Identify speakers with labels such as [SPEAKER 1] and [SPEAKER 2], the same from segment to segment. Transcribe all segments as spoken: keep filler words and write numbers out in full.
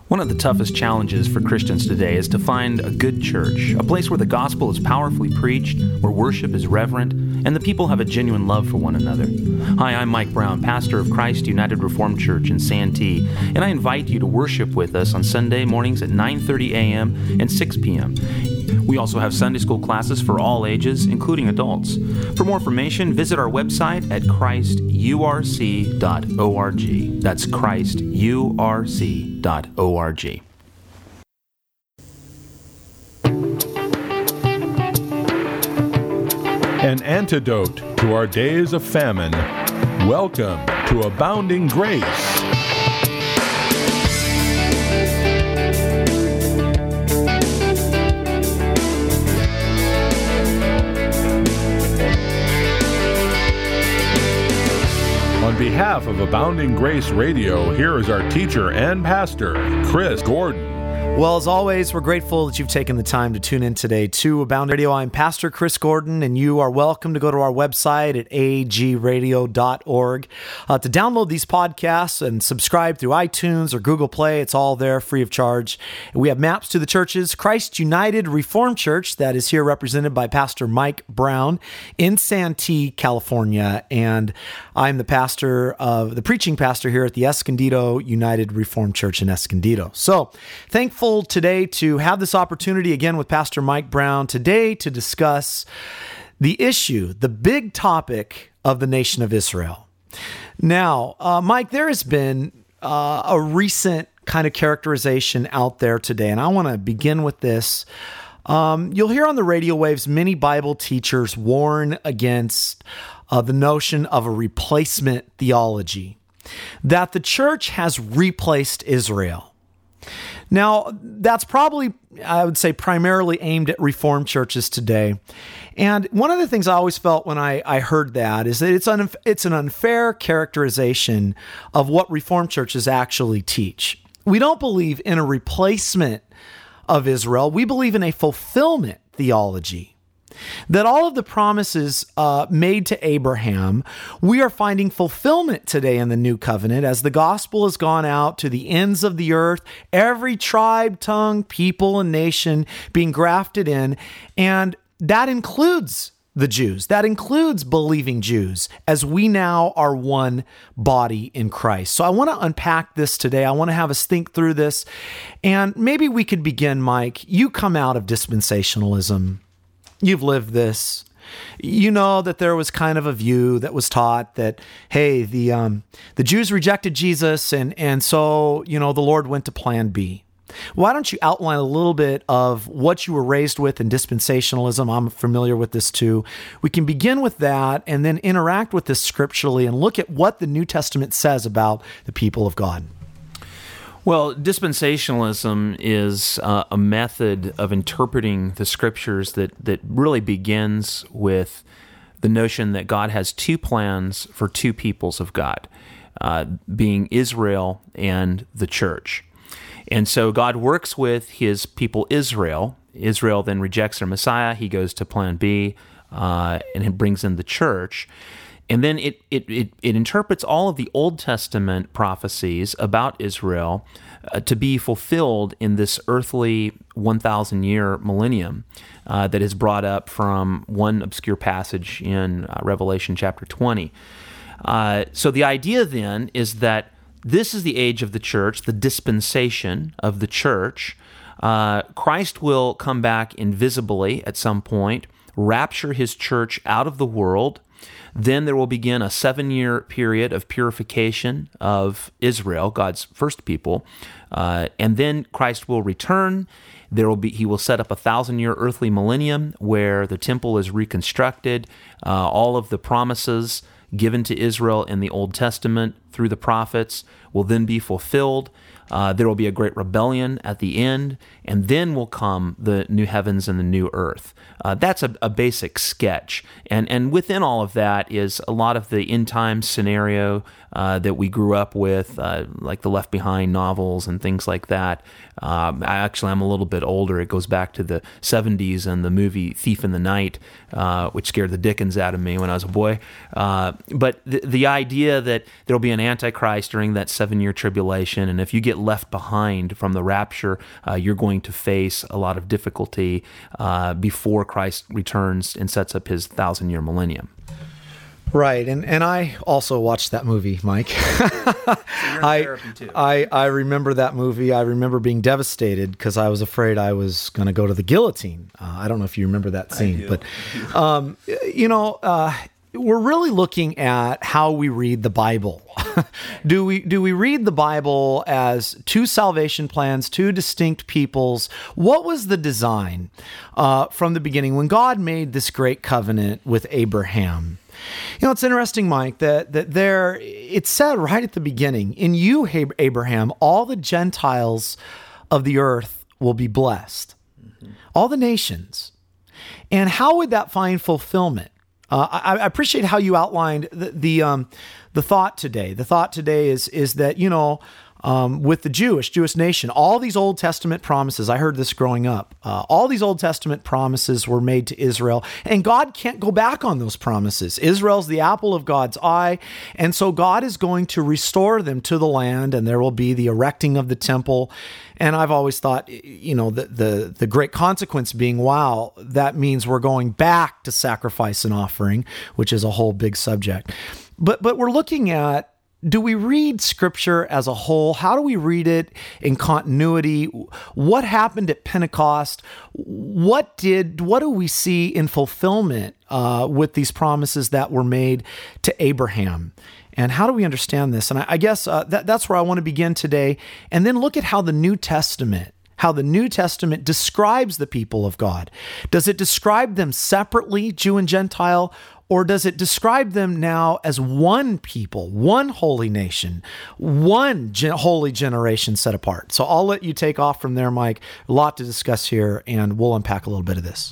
[SPEAKER 1] One of the toughest challenges for Christians today is to find a good church, a place where the gospel is powerfully preached, where worship is reverent, and the people have a genuine love for one another. Hi, I'm Mike Brown, pastor of Christ United Reformed Church in Santee, and I invite you to worship with us on Sunday mornings at nine thirty a.m. and six p.m. We also have Sunday school classes for all ages, including adults. For more information, visit our website at christ u r c dot org. That's christ u r c dot org.
[SPEAKER 2] An antidote to our days of famine. Welcome to Abounding Grace. On behalf of Abounding Grace Radio, here is our teacher and pastor, Chris Gordon.
[SPEAKER 3] Well, as always, we're grateful that you've taken the time to tune in today to Abounding Radio. I'm Pastor Chris Gordon, and you are welcome to go to our website at a g radio dot org uh, to download these podcasts and subscribe through iTunes or Google Play. It's all there, free of charge. We have maps to the churches. Christ United Reformed Church, that is here represented by Pastor Mike Brown in Santee, California, and I'm the pastor of the preaching pastor here at the Escondido United Reformed Church in Escondido. So, thankful today to have this opportunity again with Pastor Mike Brown today to discuss the issue, the big topic of the nation of Israel. Now, uh, Mike, there has been uh, a recent kind of characterization out there today, and I want to begin with this. Um, you'll hear on the radio waves many Bible teachers warn against uh, the notion of a replacement theology, that the church has replaced Israel. Now, that's probably, I would say, primarily aimed at Reformed churches today. And one of the things I always felt when I, I heard that is that it's, un, it's an unfair characterization of what Reformed churches actually teach. We don't believe in a replacement of Israel. We believe in a fulfillment theology. That all of the promises uh, made to Abraham, we are finding fulfillment today in the new covenant as the gospel has gone out to the ends of the earth, every tribe, tongue, people, and nation being grafted in. And that includes the Jews. That includes believing Jews, as we now are one body in Christ. So I want to unpack this today. I want to have us think through this. And maybe we could begin, Mike. You come out of dispensationalism. You've lived this. You know that there was kind of a view that was taught that, hey, the um, the Jews rejected Jesus, and and so, you know, the Lord went to plan B. Why don't you outline a little bit of what you were raised with in dispensationalism? I'm familiar with this too. We can begin with that and then interact with this scripturally and look at what the New Testament says about the people of God.
[SPEAKER 1] Well, dispensationalism is uh, a method of interpreting the scriptures that, that really begins with the notion that God has two plans for two peoples of God, uh, being Israel and the church. And so God works with his people Israel. Israel then rejects their Messiah. He goes to plan B, uh, and it brings in the church. And then it, it it it interprets all of the Old Testament prophecies about Israel uh, to be fulfilled in this earthly one thousand year millennium uh, that is brought up from one obscure passage in uh, Revelation chapter twenty. Uh, so the idea then is that this is the age of the church, the dispensation of the church. Uh, Christ will come back invisibly at some point, rapture his church out of the world. Then there will begin a seven-year period of purification of Israel, God's first people, uh, and then Christ will return. There will be he will set up a thousand-year earthly millennium where the temple is reconstructed. Uh, all of the promises given to Israel in the Old Testament through the prophets will then be fulfilled. Uh, there will be a great rebellion at the end, and then will come the new heavens and the new earth. Uh, that's a, a basic sketch, and and within all of that is a lot of the end time scenario uh, that we grew up with, uh, like the Left Behind novels and things like that. Um, I actually I'm a little bit older. It goes back to the seventies and the movie Thief in the Night, uh, which scared the dickens out of me when I was a boy. Uh, but the, the idea that there'll be an Antichrist during that seven-year tribulation, and if you get left behind from the rapture, uh, you're going to face a lot of difficulty uh, before Christ returns and sets up his thousand-year millennium.
[SPEAKER 3] Right, and, and I also watched that movie, Mike. I, I I remember that movie. I remember being devastated because I was afraid I was going to go to the guillotine. Uh, I don't know if you remember that scene, but um, you know, uh, we're really looking at how we read the Bible. do we do we read the Bible as two salvation plans, two distinct peoples? What was the design uh, from the beginning when God made this great covenant with Abraham? You know, it's interesting, Mike, that that there, it said right at the beginning, in you, Abraham, all the Gentiles of the earth will be blessed. Mm-hmm. All the nations. And how would that find fulfillment? Uh, I, I appreciate how you outlined the the, um, the thought today. The thought today is is that, you know, Um, with the Jewish, Jewish nation, all these Old Testament promises, I heard this growing up, uh, all these Old Testament promises were made to Israel, and God can't go back on those promises. Israel's the apple of God's eye, and so God is going to restore them to the land, and there will be the erecting of the temple. And I've always thought, you know, the, the, the great consequence being, wow, that means we're going back to sacrifice and offering, which is a whole big subject. But, but we're looking at, do we read Scripture as a whole? How do we read it in continuity? What happened at Pentecost? What did, what do we see in fulfillment uh, with these promises that were made to Abraham? And how do we understand this? And I, I guess uh, that, that's where I want to begin today. And then look at how the New Testament, how the New Testament describes the people of God. Does it describe them separately, Jew and Gentile, or does it describe them now as one people, one holy nation, one gen- holy generation set apart? So I'll let you take off from there, Mike. A lot to discuss here, and we'll unpack a little bit of this.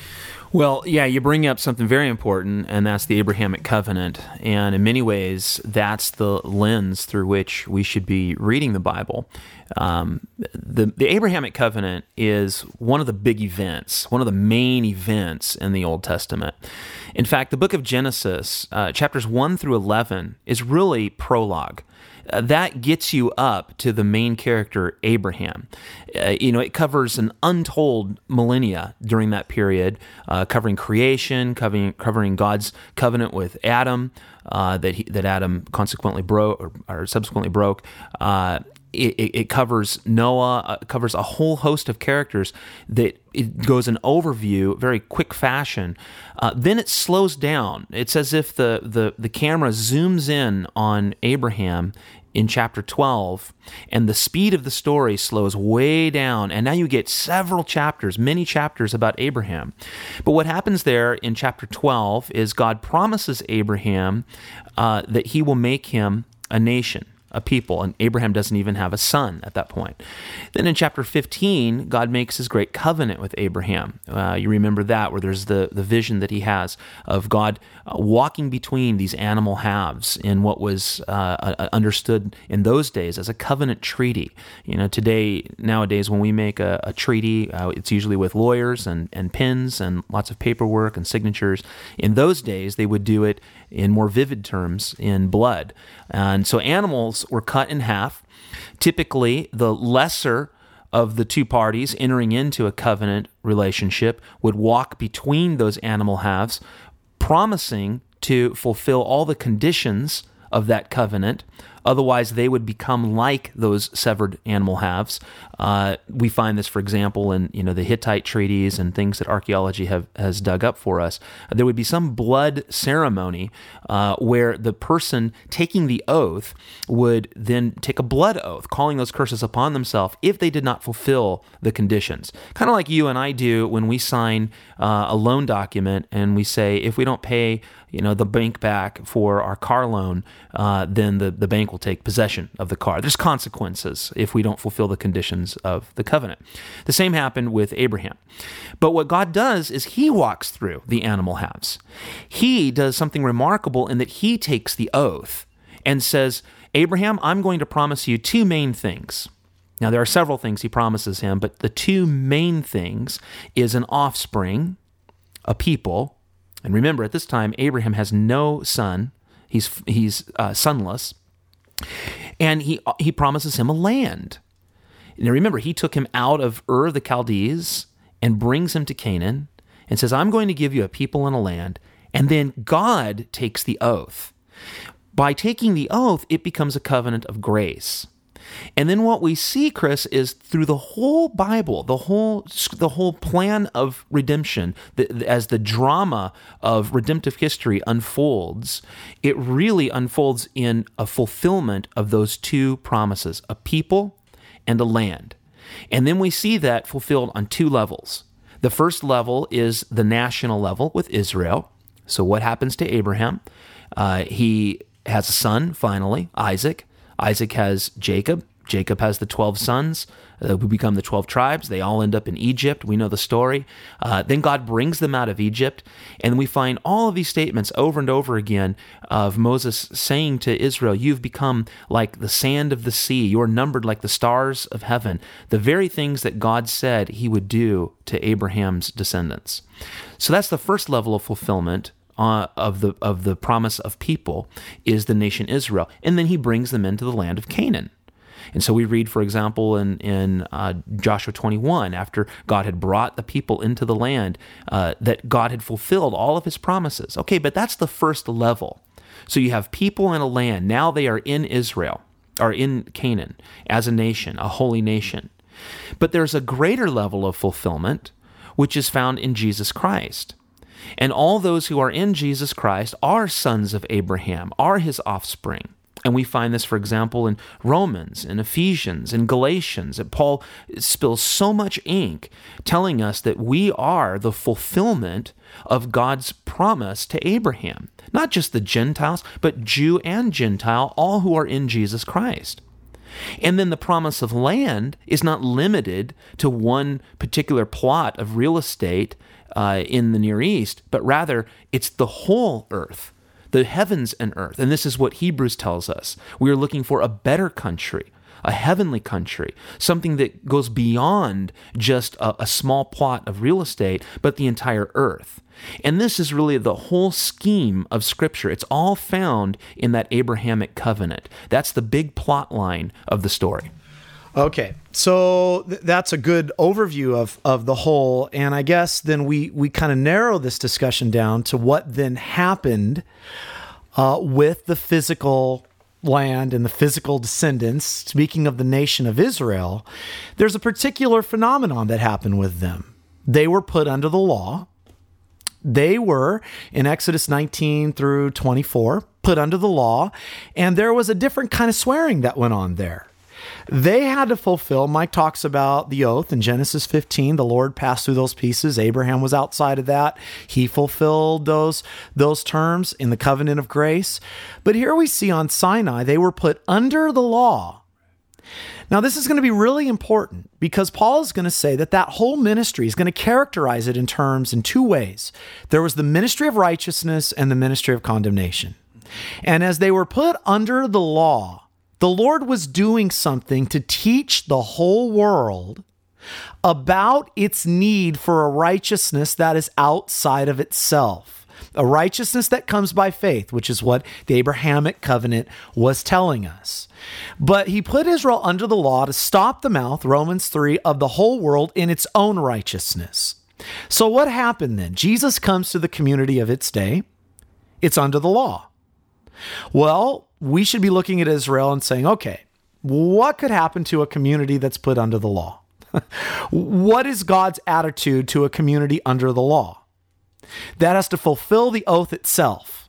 [SPEAKER 1] Well, yeah, you bring up something very important, and that's the Abrahamic covenant. And in many ways, that's the lens through which we should be reading the Bible. Um, the, the Abrahamic covenant is one of the big events, one of the main events in the Old Testament. In fact, the book of Genesis, uh, chapters one through eleven, is really prologue. Uh, that gets you up to the main character, Abraham. Uh, you know, it covers an untold millennia during that period, uh, covering creation, covering covering God's covenant with Adam, uh, that he, that Adam consequently broke or, or subsequently broke. Uh, It, it covers Noah, uh, covers a whole host of characters that it goes an overview, very quick fashion. Uh, then it slows down. It's as if the, the, the camera zooms in on Abraham in chapter twelve, and the speed of the story slows way down, and now you get several chapters, many chapters about Abraham. But what happens there in chapter twelve is God promises Abraham uh, that he will make him a nation, a people, and Abraham doesn't even have a son at that point. Then in chapter fifteen, God makes his great covenant with Abraham. Uh, you remember that, where there's the, the vision that he has of God uh, walking between these animal halves in what was uh, understood in those days as a covenant treaty. You know, today, nowadays, when we make a, a treaty, uh, it's usually with lawyers and, and pens and lots of paperwork and signatures. In those days, they would do it in more vivid terms, in blood. And so animals were cut in half. Typically, the lesser of the two parties entering into a covenant relationship would walk between those animal halves, promising to fulfill all the conditions of that covenant. Otherwise, they would become like those severed animal halves. Uh, we find this, for example, in you know the Hittite treaties and things that archaeology have, has dug up for us. There would be some blood ceremony uh, where the person taking the oath would then take a blood oath, calling those curses upon themselves if they did not fulfill the conditions. Kind of like you and I do when we sign uh, a loan document and we say, if we don't pay you know, the bank back for our car loan, uh, then the, the bank will take possession of the car. There's consequences if we don't fulfill the conditions of the covenant. The same happened with Abraham. But what God does is he walks through the animal halves. He does something remarkable in that he takes the oath and says, Abraham, I'm going to promise you two main things. Now, there are several things he promises him, but the two main things is an offspring, a people. And remember, at this time, Abraham has no son. He's he's uh, sonless, and he he promises him a land. Now remember, he took him out of Ur of the Chaldees and brings him to Canaan and says, I'm going to give you a people and a land. And then God takes the oath. By taking the oath, it becomes a covenant of grace. And then what we see, Chris, is through the whole Bible, the whole the whole plan of redemption, the, as the drama of redemptive history unfolds, it really unfolds in a fulfillment of those two promises, a people and a land. And then we see that fulfilled on two levels. The first level is the national level with Israel. So what happens to Abraham? Uh, he has a son, finally, Isaac. Isaac has Jacob. Jacob has the twelve sons uh, who become the twelve tribes. They all end up in Egypt. We know the story. Uh, then God brings them out of Egypt, and we find all of these statements over and over again of Moses saying to Israel, you've become like the sand of the sea. You are numbered like the stars of heaven. The very things that God said he would do to Abraham's descendants. So that's the first level of fulfillment Uh, of the of the promise of people, is the nation Israel. And then he brings them into the land of Canaan. And so we read, for example, in, in uh, Joshua twenty-one, after God had brought the people into the land, uh, that God had fulfilled all of his promises. Okay, but that's the first level. So you have people and a land. Now they are in Israel, or in Canaan, as a nation, a holy nation. But there's a greater level of fulfillment, which is found in Jesus Christ. And all those who are in Jesus Christ are sons of Abraham, are his offspring. And we find this, for example, in Romans, in Ephesians, in Galatians, that Paul spills so much ink telling us that we are the fulfillment of God's promise to Abraham. Not just the Gentiles, but Jew and Gentile, all who are in Jesus Christ. And then the promise of land is not limited to one particular plot of real estate uh, in the Near East, but rather it's the whole earth, the heavens and earth. And this is what Hebrews tells us. We are looking for a better country, a heavenly country, something that goes beyond just a, a small plot of real estate, but the entire earth. And this is really the whole scheme of Scripture. It's all found in that Abrahamic covenant. That's the big plot line of the story.
[SPEAKER 3] Okay, so th- that's a good overview of, of the whole, and I guess then we, we kind of narrow this discussion down to what then happened uh, with the physical land and the physical descendants. Speaking of the nation of Israel, there's a particular phenomenon that happened with them. They were put under the law. They were, in Exodus nineteen through twenty-four, put under the law, and there was a different kind of swearing that went on there. They had to fulfill, Mike talks about the oath in Genesis fifteen, the Lord passed through those pieces. Abraham was outside of that. He fulfilled those, those terms in the covenant of grace. But here we see on Sinai, they were put under the law. Now, this is going to be really important because Paul is going to say that that whole ministry is going to characterize it in terms in two ways. There was the ministry of righteousness and the ministry of condemnation. And as they were put under the law, the Lord was doing something to teach the whole world about its need for a righteousness that is outside of itself, a righteousness that comes by faith, which is what the Abrahamic covenant was telling us. But he put Israel under the law to stop the mouth, Romans three, of the whole world in its own righteousness. So what happened then? Jesus comes to the community of its day. It's under the law. Well, we should be looking at Israel and saying, okay, what could happen to a community that's put under the law? What is God's attitude to a community under the law? That has to fulfill the oath itself.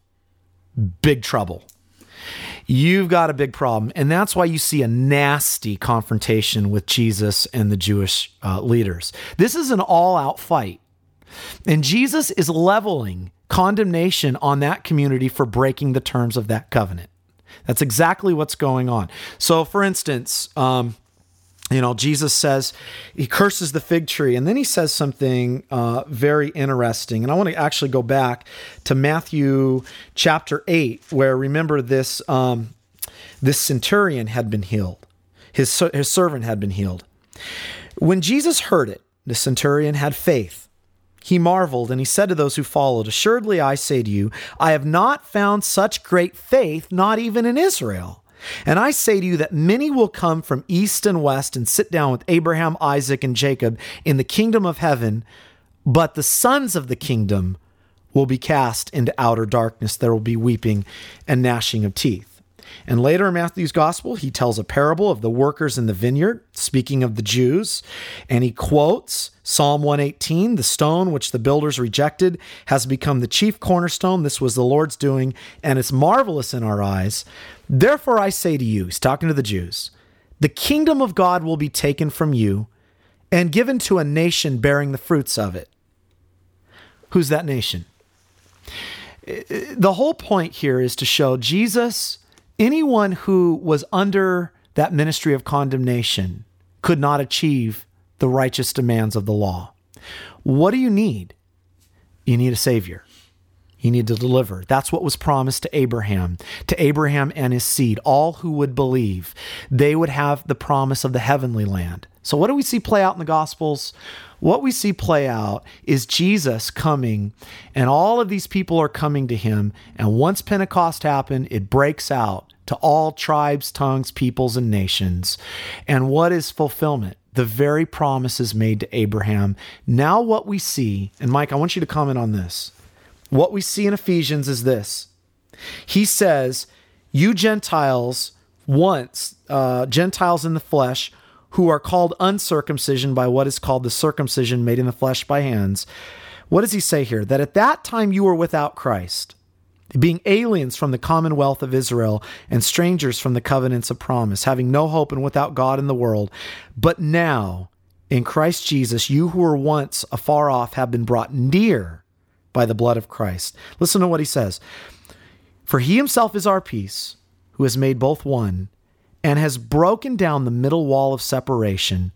[SPEAKER 3] Big trouble. You've got a big problem. And that's why you see a nasty confrontation with Jesus and the Jewish uh, leaders. This is an all-out fight. And Jesus is leveling condemnation on that community for breaking the terms of that covenant. That's exactly what's going on. So, for instance, um, you know, Jesus says, he curses the fig tree, and then he says something uh, very interesting. And I want to actually go back to Matthew chapter eight, where, remember, this um, this centurion had been healed. His, his servant had been healed. When Jesus heard it, the centurion had faith he marveled, and he said to those who followed, "Assuredly I say to you, I have not found such great faith, not even in Israel. And I say to you that many will come from east and west and sit down with Abraham, Isaac, and Jacob in the kingdom of heaven, but the sons of the kingdom will be cast into outer darkness. There will be weeping and gnashing of teeth." And later in Matthew's gospel, he tells a parable of the workers in the vineyard, speaking of the Jews, and he quotes Psalm one eighteen, "The stone which the builders rejected has become the chief cornerstone. This was the Lord's doing, and it's marvelous in our eyes. Therefore I say to you," he's talking to the Jews, "the kingdom of God will be taken from you and given to a nation bearing the fruits of it." Who's that nation? The whole point here is to show Jesus, anyone who was under that ministry of condemnation could not achieve the righteous demands of the law. What do you need? You need a Savior. You need to deliver. That's what was promised to Abraham, to Abraham and his seed. All who would believe, they would have the promise of the heavenly land. So what do we see play out in the Gospels? What we see play out is Jesus coming, and all of these people are coming to him. And once Pentecost happened, it breaks out to all tribes, tongues, peoples, and nations. And what is fulfillment? The very promises made to Abraham. Now what we see, and Mike, I want you to comment on this. What we see in Ephesians is this. He says, "You Gentiles, once, uh, Gentiles in the flesh, who are called uncircumcision by what is called the circumcision made in the flesh by hands." What does he say here? "That at that time you were without Christ, being aliens from the commonwealth of Israel and strangers from the covenants of promise, having no hope and without God in the world. But now, in Christ Jesus, you who were once afar off have been brought near by the blood of Christ." Listen to what he says. "For he himself is our peace, who has made both one, and has broken down the middle wall of separation,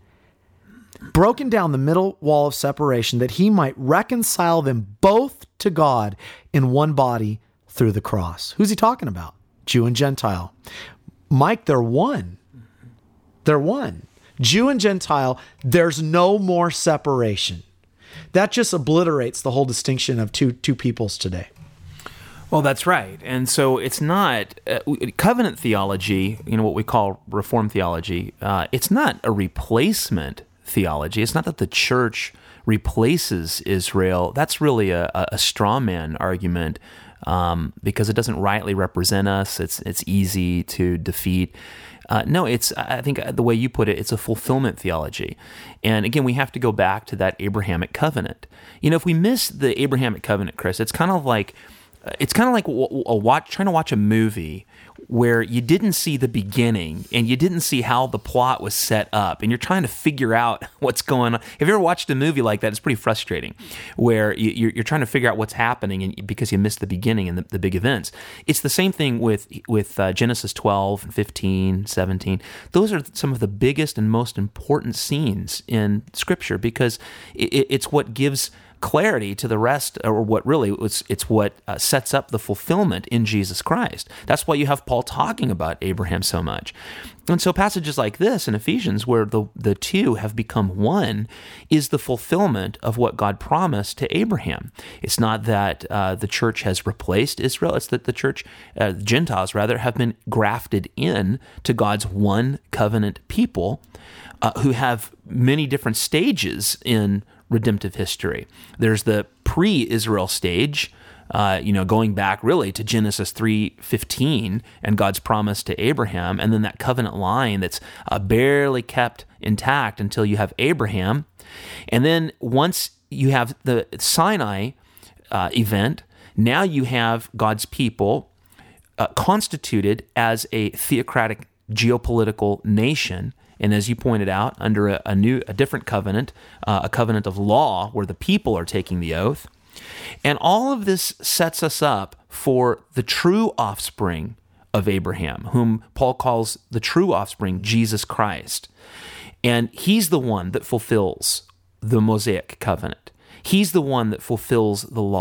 [SPEAKER 3] broken down the middle wall of separation, that he might reconcile them both to God in one body through the cross." Who's he talking about? Jew and Gentile. Mike, they're one. They're one. Jew and Gentile, there's no more separation. That just obliterates the whole distinction of two two peoples today.
[SPEAKER 1] Well, that's right. And so it's not uh, covenant theology, you know, what we call Reformed theology. Uh, it's not a replacement theology. It's not that the church replaces Israel. That's really a, a straw man argument um, because it doesn't rightly represent us. It's it's easy to defeat. Uh, no, it's, I think the way you put it, it's a fulfillment theology. And again, we have to go back to that Abrahamic covenant. You know, if we miss the Abrahamic covenant, Chris, it's kind of like, it's kind of like a watch, trying to watch a movie where you didn't see the beginning and you didn't see how the plot was set up, and you're trying to figure out what's going on. Have you ever watched a movie like that? It's pretty frustrating, where you, you're trying to figure out what's happening and because you missed the beginning and the, the big events. It's the same thing with with uh, Genesis twelve, fifteen, seventeen. Those are some of the biggest and most important scenes in Scripture because it, it's what gives clarity to the rest, or what really it's, it's what uh, sets up the fulfillment in Jesus Christ. That's why you have Paul talking about Abraham so much. And so passages like this in Ephesians, where the, the two have become one, is the fulfillment of what God promised to Abraham. It's not that uh, the church has replaced Israel, it's that the church, uh, Gentiles rather, have been grafted in to God's one covenant people uh, who have many different stages in redemptive history. There's the pre-Israel stage, uh, you know, going back really to Genesis three fifteen and God's promise to Abraham, and then that covenant line that's uh, barely kept intact until you have Abraham. And then once you have the Sinai uh, event, now you have God's people uh, constituted as a theocratic geopolitical nation. And as you pointed out, under a, a new, a different covenant, uh, a covenant of law, where the people are taking the oath. And all of this sets us up for the true offspring of Abraham, whom Paul calls the true offspring, Jesus Christ. And he's the one that fulfills the Mosaic covenant. He's the one that fulfills the law.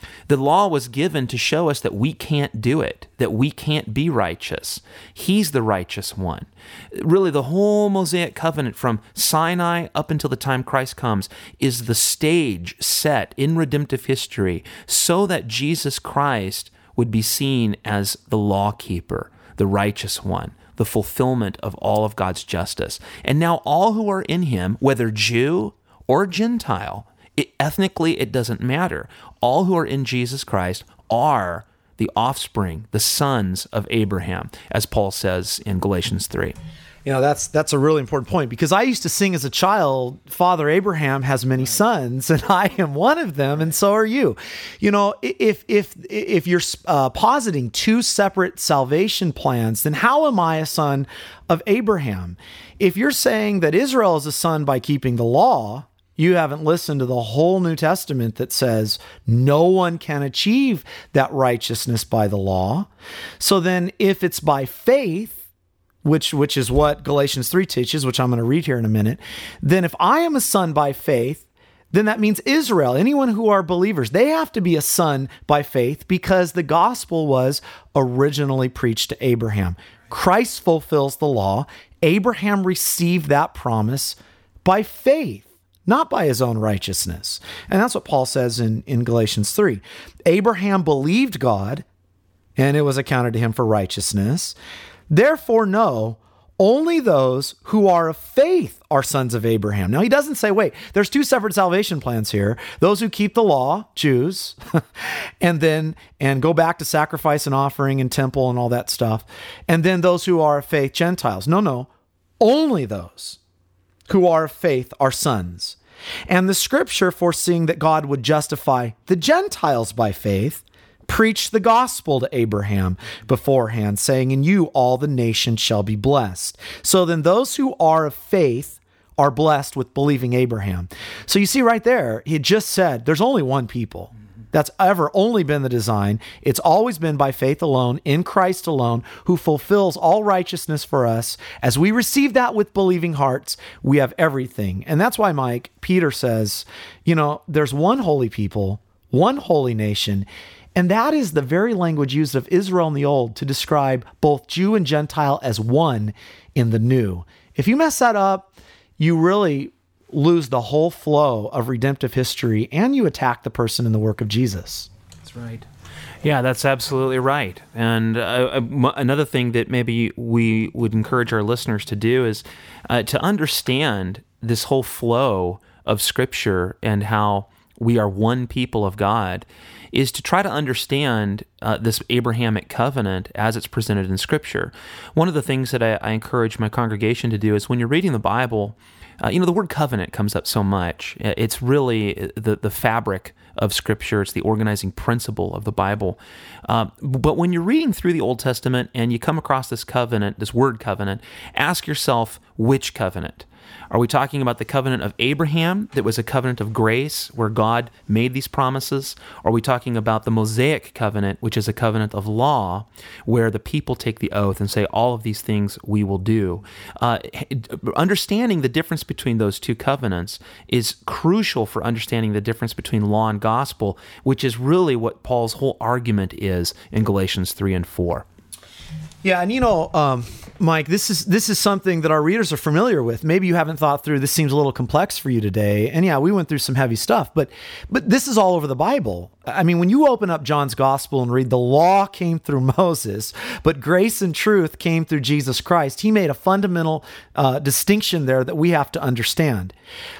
[SPEAKER 1] The law was given to show us that we can't do it, that we can't be righteous. He's the righteous one. Really, the whole Mosaic covenant from Sinai up until the time Christ comes is the stage set in redemptive history so that Jesus Christ would be seen as the lawkeeper, the righteous one, the fulfillment of all of God's justice. And now all who are in him, whether Jew or Gentile, it, ethnically it doesn't matter. All who are in Jesus Christ are the offspring, the sons of Abraham, as Paul says in Galatians three.
[SPEAKER 3] You know, that's that's a really important point, because I used to sing as a child, Father Abraham has many sons, and I am one of them, and so are you. You know, if if if you're uh, positing two separate salvation plans, then how am I a son of Abraham? If you're saying that Israel is a son by keeping the law, you haven't listened to the whole New Testament that says no one can achieve that righteousness by the law. So then if it's by faith, which which is what Galatians three teaches, which I'm going to read here in a minute, then if I am a son by faith, then that means Israel, anyone who are believers, they have to be a son by faith because the gospel was originally preached to Abraham. Christ fulfills the law. Abraham received that promise by faith, not by his own righteousness. And that's what Paul says in, in Galatians three. Abraham believed God, and it was accounted to him for righteousness. Therefore, no, only those who are of faith are sons of Abraham. Now, he doesn't say, wait, there's two separate salvation plans here. Those who keep the law, Jews, and then and go back to sacrifice and offering and temple and all that stuff. And then those who are of faith, Gentiles. No, no, only those who are of faith are sons. And the scripture, foreseeing that God would justify the Gentiles by faith, preached the gospel to Abraham beforehand, saying, in you all the nations shall be blessed. So then those who are of faith are blessed with believing Abraham. So you see right there, he just said there's only one people. That's ever only been the design. It's always been by faith alone, in Christ alone, who fulfills all righteousness for us. As we receive that with believing hearts, we have everything. And that's why, Mike, Peter says, you know, there's one holy people, one holy nation, and that is the very language used of Israel in the Old to describe both Jew and Gentile as one in the New. If you mess that up, you really lose the whole flow of redemptive history, and you attack the person and the work of Jesus.
[SPEAKER 1] That's right. Yeah, that's absolutely right. And uh, another thing that maybe we would encourage our listeners to do is uh, to understand this whole flow of Scripture and how we are one people of God, is to try to understand uh, this Abrahamic covenant as it's presented in Scripture. One of the things that I, I encourage my congregation to do is when you're reading the Bible, uh, you know, the word covenant comes up so much. It's really the, the fabric of Scripture. It's the organizing principle of the Bible. Uh, but when you're reading through the Old Testament and you come across this covenant, this word covenant, ask yourself, which covenant? Are we talking about the covenant of Abraham that was a covenant of grace where God made these promises? Or are we talking about the Mosaic covenant, which is a covenant of law where the people take the oath and say, all of these things we will do? Uh, understanding the difference between those two covenants is crucial for understanding the difference between law and gospel, which is really what Paul's whole argument is in Galatians three and four.
[SPEAKER 3] Yeah, and you know, um, Mike, this is this is something that our readers are familiar with. Maybe you haven't thought through. This seems a little complex for you today. And yeah, we went through some heavy stuff, but but this is all over the Bible. I mean, when you open up John's gospel and read, the law came through Moses, but grace and truth came through Jesus Christ. He made a fundamental uh, distinction there that we have to understand.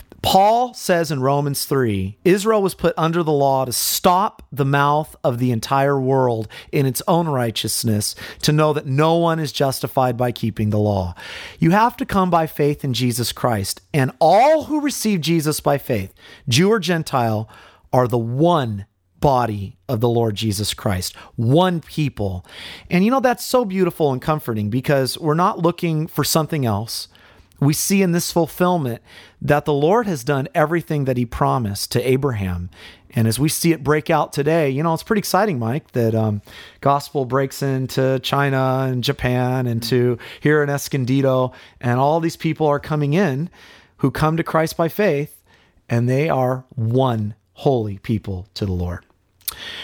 [SPEAKER 3] Paul says in Romans three, Israel was put under the law to stop the mouth of the entire world in its own righteousness, to know that no one is justified by keeping the law. You have to come by faith in Jesus Christ, and all who receive Jesus by faith, Jew or Gentile, are the one body of the Lord Jesus Christ, one people. And you know, that's so beautiful and comforting because we're not looking for something else. We see in this fulfillment that the Lord has done everything that he promised to Abraham. And as we see it break out today, you know, it's pretty exciting, Mike, that um, gospel breaks into China and Japan and to here in Escondido, and all these people are coming in who come to Christ by faith, and they are one holy people to the Lord.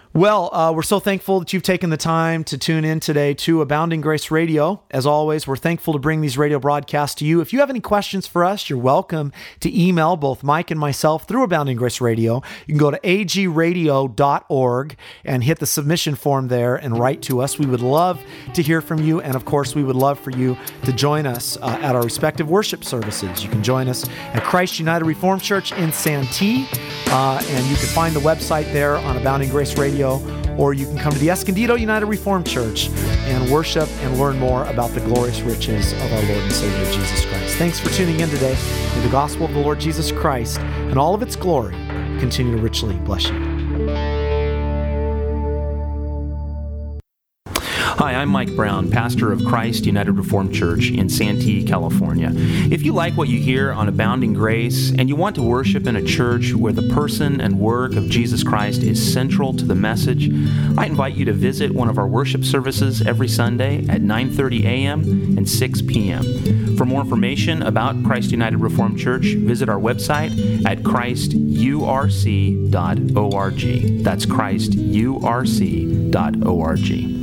[SPEAKER 3] Well, uh, we're so thankful that you've taken the time to tune in today to Abounding Grace Radio. As always, we're thankful to bring these radio broadcasts to you. If you have any questions for us, you're welcome to email both Mike and myself through Abounding Grace Radio. You can go to a g radio dot org and hit the submission form there and write to us. We would love to hear from you. And of course, we would love for you to join us uh, at our respective worship services. You can join us at Christ United Reformed Church in Santee, uh, and you can find the website there on Abounding Grace Radio. Or you can come to the Escondido United Reformed Church and worship and learn more about the glorious riches of our Lord and Savior Jesus Christ. Thanks for tuning in today. May the gospel of the Lord Jesus Christ and all of its glory continue to richly bless you.
[SPEAKER 1] Hi, I'm Mike Brown, pastor of Christ United Reformed Church in Santee, California. If you like what you hear on Abounding Grace and you want to worship in a church where the person and work of Jesus Christ is central to the message, I invite you to visit one of our worship services every Sunday at nine thirty a.m. and six p.m. For more information about Christ United Reformed Church, visit our website at christ u r c dot org. That's christ u r c dot org.